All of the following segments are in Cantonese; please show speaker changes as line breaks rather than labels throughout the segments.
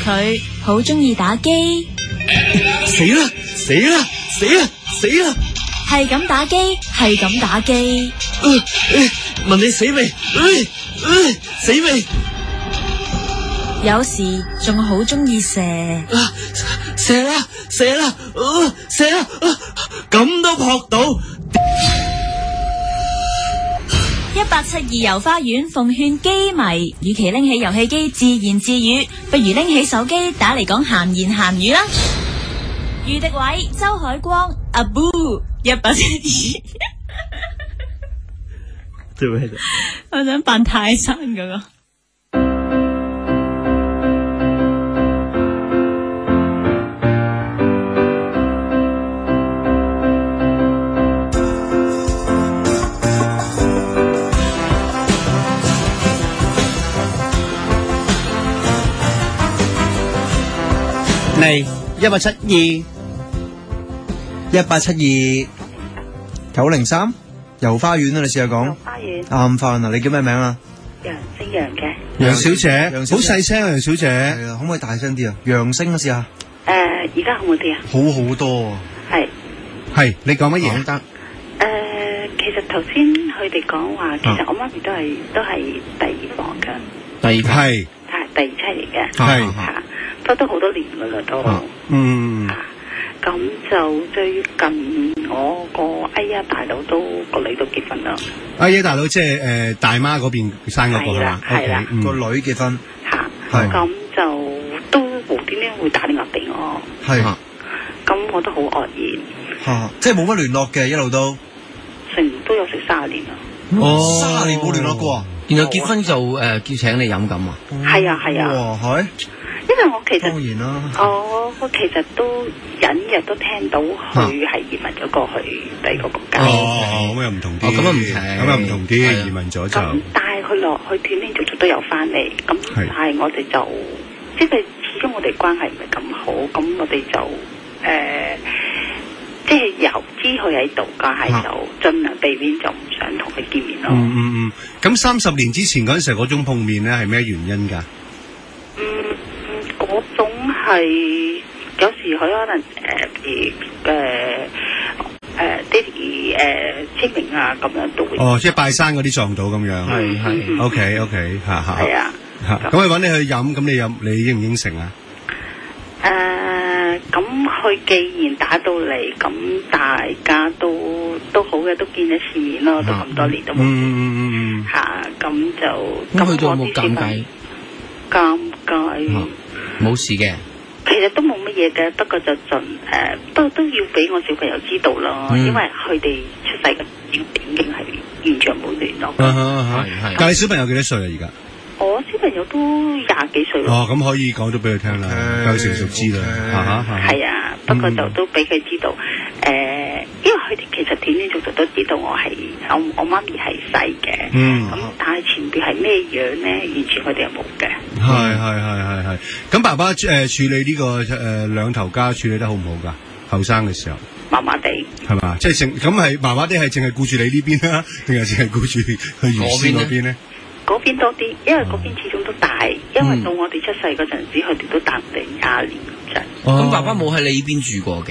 佢好中意打機，
死啦死啦死啦死啦！
係咁打機，係咁打機。
問你死未？死未？
有時仲好中意射，
射啦射啦射啦！咁都撲到。
1872遊花園奉勸機迷，與其拎起遊戲機自言自語，不如拎起手機打嚟講閒言閒語啦。余迪偉、周海光、阿 Boo 1872。
做咩啫？
我想扮泰山嗰個。
嚟1872 遊花園啊！你試下講。
花園
啱翻啊！你叫咩名啊？
楊姓楊嘅。
楊小姐，
好細聲啊，楊小姐。
係啊，可唔可以大聲啲啊？楊聲啊，試下。
而家好唔好啲啊？
好好多啊！
係你講乜嘢？
得。
其實頭先佢哋講話，其實我媽咪都係第二房㗎。
第二係
係第二妻嚟嘅。
係
嚇，不過都好多年㗎啦都。咁就最近我個哎呀大佬個女都結婚啦。
哎呀大佬即係大媽嗰邊生嗰個係嘛？
係啦，
個女結婚。
嚇，
係
咁就都無端端會打電話俾我。
係。
咁我都好愕然。
嚇，即係冇乜聯絡嘅，一路都。
都有成30年啦。
30年冇聯絡過。
然後結婚就叫請你飲咁啊？
係啊。
哇，係。
因為我其實
當然啦。
我其實都隱約都聽到佢係移民咗過去第二個國家。
咁又唔同啲。咁又唔同，咁又唔同啲，移民咗就。
咁但係佢落去斷斷續續都有翻嚟，咁但係我哋就即係始終我哋關係唔係咁好，咁我哋就即係由知佢喺度，但係就盡量避免就唔想同佢見面咯。
咁30年之前嗰陣時嗰種碰面咧係咩原因㗎？
嗰種係有時佢可能爹哋清明啊咁樣都會。
即係拜山嗰啲撞到咁樣。係。OK，嚇。
係啊。
咁佢揾你去飲，咁你應唔應承啊？
咁佢既然打到嚟，咁大家都好嘅，都見咗次面咯，都咁多年都冇見。咁就
咁去到有冇尷尬？
尷尬。
冇事嘅，
其實都冇乜嘢嘅，不過就都要俾我小朋友知道咯，因為佢哋出世嘅已經係完全冇聯絡。
係。但係你小朋友幾多歲啊？而家？
我小朋友都20幾歲咯。
咁可以講到俾佢聽啦，夠成熟知啦。
係啊，不過就都俾佢知道，因為佢哋其實斷斷續續都知道我媽咪係細嘅，咁但係前邊係咩樣咧，完全佢哋又冇嘅。
係。咁爸爸處理呢個兩頭家處理得好唔好㗎？後生嘅時候。
麻麻地。係嘛？
即係咁係麻麻地係淨係顧住你呢邊啦，定係淨係顧住佢原先嗰邊咧？
嗰邊多啲，因為嗰邊始終都大，因為到我哋出世嗰陣時，佢哋都大定20年咁滯。
咁爸爸冇喺你呢邊住過嘅？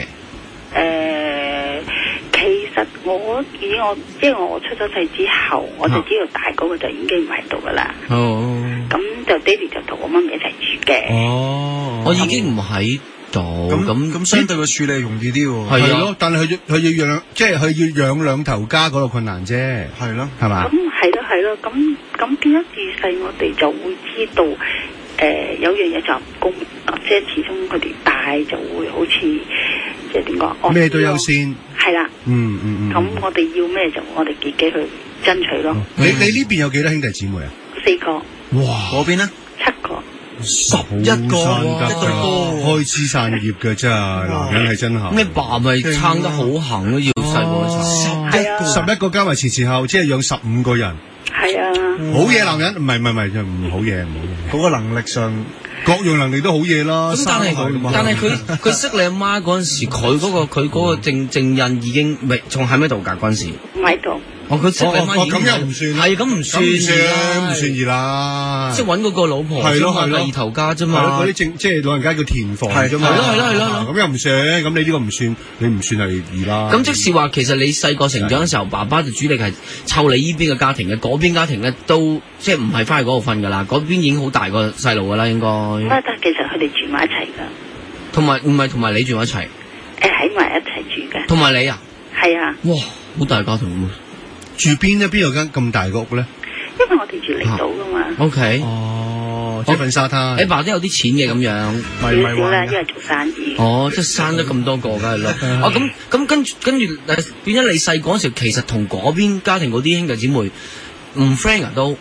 其實因為我出咗世之後，我就知道大嗰個就已經唔喺度噶啦。咁就爹哋就同我媽咪一齊住嘅。
我已經唔喺度。
咁相對嘅處理容易啲喎。
係咯，但係佢要養，即係佢要養兩頭家嗰個困難啫。係咯，係嘛？
咁係咯，咁變咗自細我哋就會知道，有樣嘢就唔公平，即係始終佢哋大就會好似即係點講？
咩都優先。係啦。
咁我哋要咩就我哋自己去爭取咯。
你呢邊有幾多兄弟姊妹啊
？4個。
哇！嗰邊呢
？7個。
11個，
開枝散葉嘅真係，男人係真係。
咩爸咪撐得好行都要細個
11個加埋前後，即係養15個人。
係啊。
好嘢男人，唔係唔好嘢。
嗰個能力上，
各樣能力都好嘢啦。
咁但係佢識你阿媽嗰陣時，佢嗰個正印已經未仲喺咩度㗎嗰陣時？
唔喺度。
佢識你媽
咁又唔算，
係咁唔算，
唔算易啦。
即係揾嗰個老婆，
係咯，
第二頭家啫嘛。
嗰啲即係老人家叫填房啫嘛。
係咯，
咁又唔算，咁你呢個唔算，你唔算係易啦。
咁即是話，其實你細個成長嘅時候，爸爸就主力係湊你呢邊嘅家庭嘅，嗰邊家庭咧都即係唔係翻去嗰度瞓噶啦，嗰邊已經好大個細路噶啦，應該。
但其實佢哋住埋一齊噶。
同埋唔係同埋你住埋一齊？
喺埋一齊住嘅。
同埋你啊？
係啊。
哇，好大家庭喎！
住邊咧？邊有間咁大嘅屋咧？
因為我哋住離島噶嘛。
O K。
哦，即係瞓沙灘。
你爸都有啲錢嘅咁樣。
少少啦，因為做生意。
哦，即係生咗咁多個，梗係咯。哦，咁跟住變咗你細嗰時，其實同嗰邊家庭嗰啲兄弟姊妹唔 friend 啊都。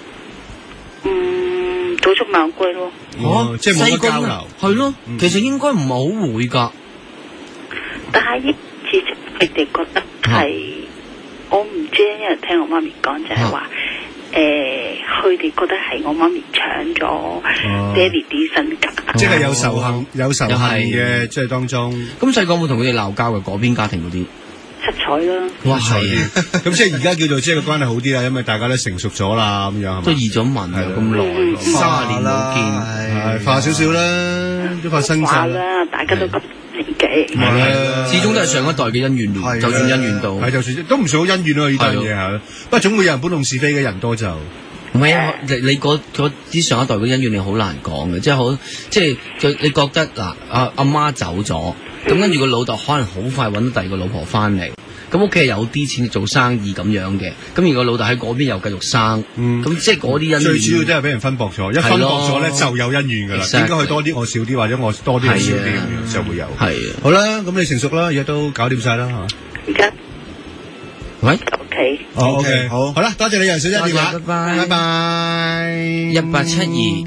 早出晚歸咯。
哦，即係冇乜交流。
係咯，其實應該唔係好會㗎。
但係始終佢哋覺得係。我唔知，因為聽我媽咪講就係話，佢哋覺得係我媽咪搶咗爹哋啲身家，
即係有仇恨嘅，即係當中。
咁細個有冇同佢哋鬧交嘅嗰邊家庭嗰啲？
七彩啦，
哇係，
咁即係而家叫做即係個關係好啲啦，因為大家都成熟咗啦，咁樣
都移咗民啊，咁耐30年冇見，
化少少啦，都化新
化啦，大家都急自己，
始終都係上一代嘅恩怨亂，就算恩怨到，
係就算都唔算好恩怨咯呢單嘢係，不過總會有人搬弄是非嘅，人多就
唔係啊！你嗰啲上一代嘅恩怨你好難講嘅，即係好即係你覺得嗱阿媽走咗。咁跟住個老豆可能好快揾到第二個老婆翻嚟，咁屋企係有啲錢做生意咁樣嘅，咁而個老豆喺嗰邊又繼續生，咁即係嗰啲恩怨最
主要都係俾人分薄咗，一分薄咗咧就有恩怨噶啦，點解佢多啲我少啲，或者我多啲佢少啲咁樣就會有。係啊，好啦，咁你成熟啦，而家都搞掂晒啦嚇。
而家
喂
，OK，好啦，多謝你楊小姐電話，拜拜
，1872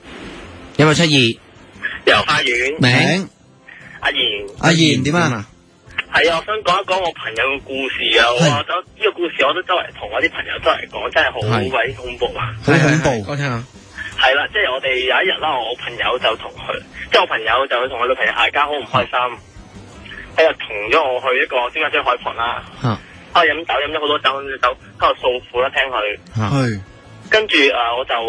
遊花園
名。
阿賢點啊？
係啊，我想講一講我朋友嘅故事啊！我呢個故事我都周圍同我啲朋友周圍講，真係好鬼恐怖啊！
好恐怖，
我聽下。
係啦，即係我哋有一日啦，我朋友就同佢，即係我朋友就去同佢女朋友嗌交，好唔開心。佢就同咗我去一個尖沙咀海旁啦，喺度飲酒，飲咗好多酒，喺度訴苦啦，聽佢。
係。跟住
我就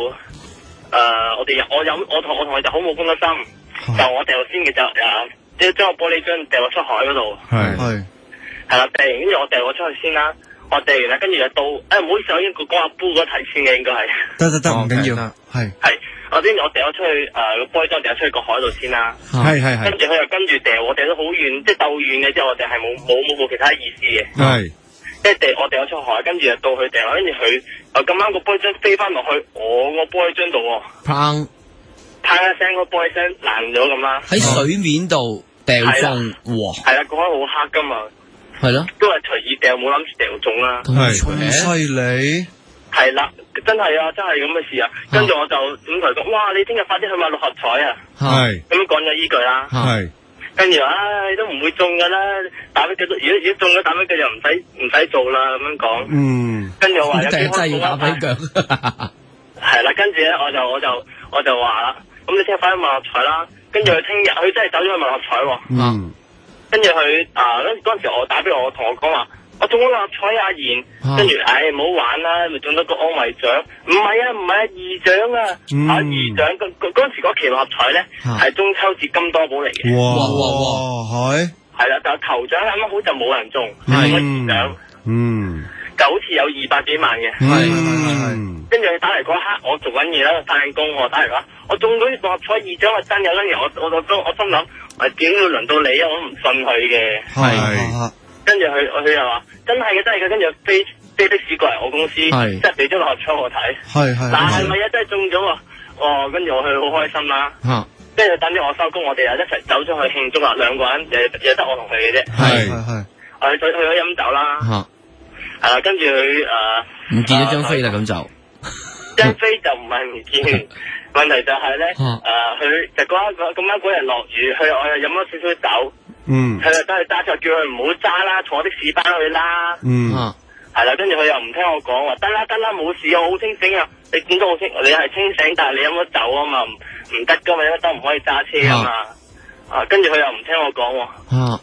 我同佢就好冇公德心，就我掉先嘅就即係將個玻璃樽掉落出海嗰度，係啦，掉完跟住我掉咗出去先啦，我掉完啦，跟住就到唔好意思，我已經講阿 Boo 嗰題先嘅應該係，
得唔緊要，係
我掉咗出去個玻璃樽掉出去個海度先啦，
係，
跟住佢又跟住掉，我掉咗好遠，即係鬥遠嘅，之後我哋係冇其他意思嘅，
係，
即係我掉咗出海，跟住就到佢掉，跟住佢咁啱個玻璃樽飛翻落去我個玻璃樽度喎，砰一聲個玻璃樽爛咗咁啦，喺
水面度。掉中，哇！
係啦，個海好黑噶嘛，
係咯，
都係隨意掉，冇諗住掉中啦。
咁犀利，
係啦，真係啊，真係咁嘅事啊。跟住我就咁同佢講，哇！你聽日快啲去買六合彩啊！係咁講咗依句啦。係跟住你都唔會中噶啦，打飛機都如果中咗打飛機就唔使做啦，咁樣講。跟住我話有幾開心打飛腳。係啦，跟住咧我就話啦，咁你聽日快啲買六合彩啦。跟住佢聽日，佢真係走咗去買六合彩喎。跟住佢嗰陣時我打俾我，同我講話，我中咗六合彩阿賢。跟住唔好玩啦，咪中咗個安慰獎。唔係二獎啊，二獎嗰陣時嗰期六合彩咧係中秋節金多寶嚟嘅。
哇！
係啦，但係頭獎啱啱好就冇人中，中咗二獎。就好似有200幾萬嘅。跟住佢打嚟嗰刻，我做緊嘢啦，翻緊工，我打嚟話，我中咗六合彩二獎係真嘅，跟住我心諗，點會輪到你啊？我都唔信佢嘅。跟住佢又話真係嘅，跟住飛的士過嚟我公司，即係俾咗六合彩我睇。但係咪真係中咗喎？跟住我去好開心啦。跟住等住我收工，我哋又一齊走出去慶祝啦，兩個人又得我同佢嘅啫。我去咗飲酒啦。係啦，跟住佢
唔見咗張飛啦，咁就
張飛就唔係唔見，問題就係咧，佢就咁啱嗰日落雨，我又飲咗少少酒，佢就走去揸車，叫佢唔好揸啦，坐的士翻去啦，係啦，跟住佢又唔聽我講，話得啦，冇事，我好清醒啊，你點都好清，你係清醒，但係你飲咗酒啊嘛，唔得噶嘛，因為都唔可以揸車啊嘛，跟住佢又唔聽我講，跟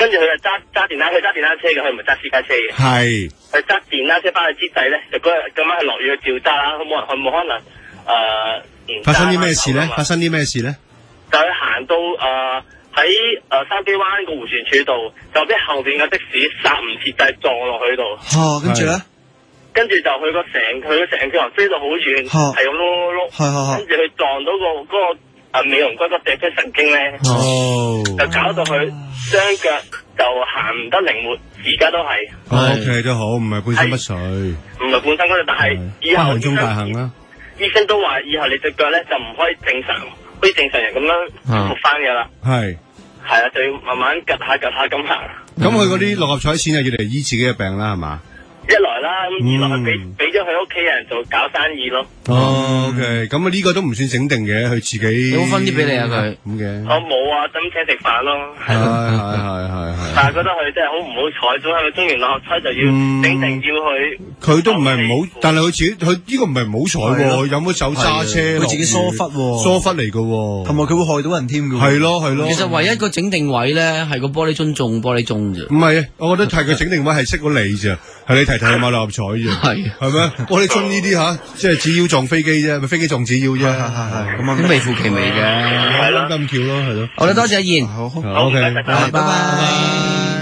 跟住佢就揸電單車嘅，佢唔係揸私家車嘅。
係。
佢揸電單車翻去之際咧，就嗰日咁啱係落雨，佢照揸啦。佢冇可能
發生啲咩事咧？發生啲咩事咧？
就佢行到喺筲箕灣個迴旋處度，就俾後邊嘅的士剎唔切掣撞落去度。
跟住咧？
跟住就佢個成條人飛到好遠，係咁碌，跟住佢撞到嗰個尾龍骨個脊椎神經咧，就搞到佢雙腳就行唔得靈活，而家都係。
OK 都好，唔係半身不遂，
唔係半身不遂，但係以後
中大幸啦。
醫生都話以後你隻腳咧就唔可以正常人咁樣復翻嘅啦。係啊，就要慢慢趌下咁行。
咁佢嗰啲六合彩錢係要嚟醫自己嘅病啦，係嘛？
一來啦，咁二來係俾咗佢屋企人做搞生意咯。
OK，咁呢個都唔算整定嘅，佢自己
有冇分啲俾你啊？佢
咁嘅。
我冇啊，咁請食飯咯。係。但係覺得佢真係好唔好彩，總係佢中完六合彩就要整定要佢。
佢都唔係唔好，但係佢自己佢呢個唔係唔好彩喎，有冇手揸車？
佢自己疏忽
嚟嘅喎，
同埋佢會害到人添嘅。
係咯。
其實唯一個整定位咧係個玻璃樽中啫。
唔係，我覺得係佢整定位係識咗你咋，係你提買六合彩啫。係咩？玻璃樽呢啲吓，即係紙鷂撞飛機啫，咪飛機撞紙鷂啫。係咁
都微乎其微嘅。
係咯，咁巧咯，係咯。
好啦，多謝阿燕。
好 ，OK，拜拜。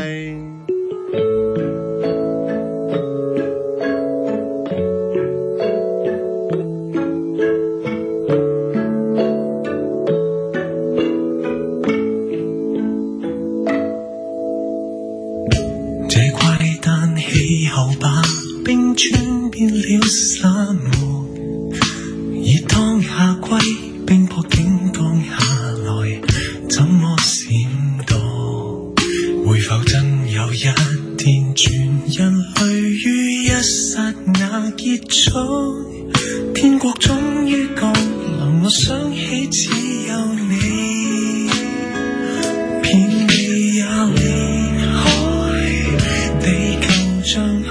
冰川變了沙漠，而當夏季冰雹竟降下來，怎麼閃躲？會否真有一天全人類於一剎那結束？天國終於降臨，我想起只有你，偏你也離開，地球像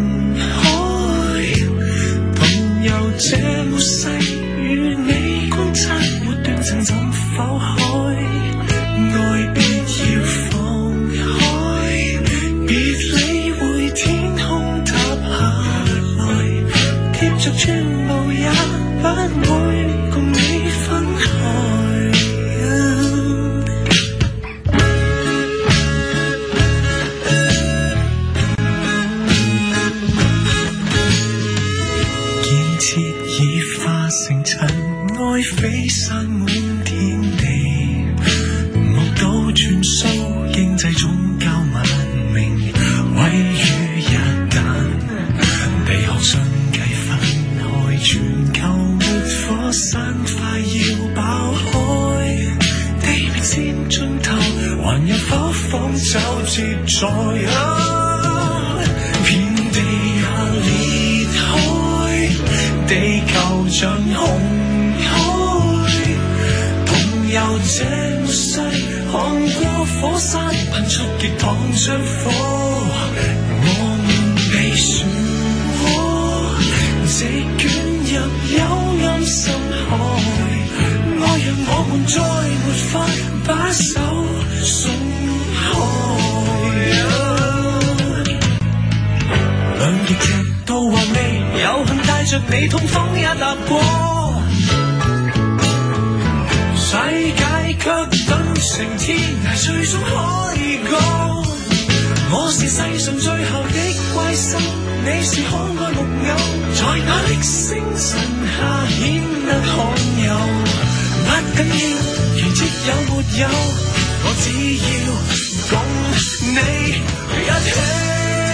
這末世與你觀察沒斷層怎否開？愛別要放開，別理會天空塌下來，貼着穿路也不會共你分開。成塵埃飛散滿天地，目睹穿梭經濟總較文明毀於一旦，地殼相繼分開，全球活火山快要爆開，地平線盡頭還有否放走接載？遍地也裂開，地球像紅海，同遊這末世，看過火山噴出極燙着火，我們被漩渦，直捲入幽暗深海，愛讓我們再沒法把手鬆開。兩極直到還未有幸帶着你痛風也踏過，世界卻等成天涯最終開講。我是世上最後的怪獸，你是可愛木偶，在那的星辰下顯得罕有。不緊要，奇蹟有沒有，我只要共你一起。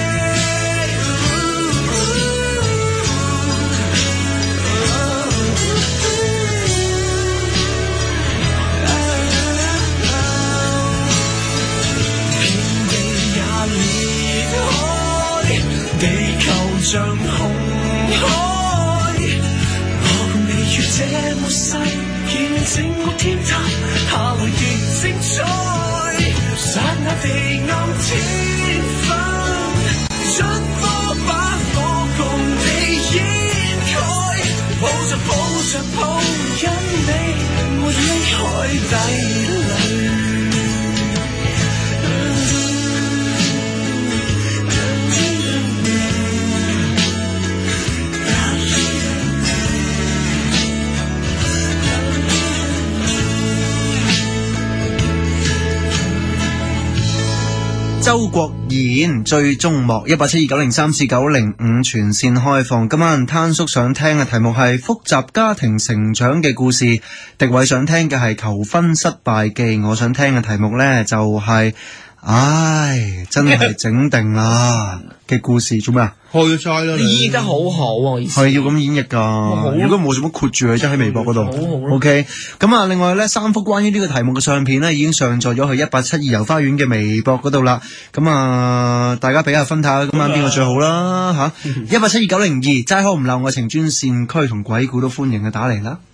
地球像紅海，我共你於這末世見證個天塌下來極精彩，剎那地暗天昏，出火把我共你掩蓋，抱着抱緊你，沒離開底裏。
周國賢最終幕18729034905全線開放。今晚攤叔想聽嘅題目係複雜家庭成長嘅故事，迪偉想聽嘅係求婚失敗記，我想聽嘅題目呢就係唉真係整定啦嘅故事。做咩啊？
開咗齋啦！
你演得好好啊，
係要咁演繹噶。如果冇什麼括住佢，即係喺微博嗰度。好 OK。咁啊，另外咧3幅關於呢個題目嘅相片咧，已經上載咗去187遊花園嘅微博嗰度啦。咁啊，大家俾下分睇下今晚邊個最好啦吓。1872902齋可唔漏愛情專線區同鬼故都歡迎嘅打嚟啦。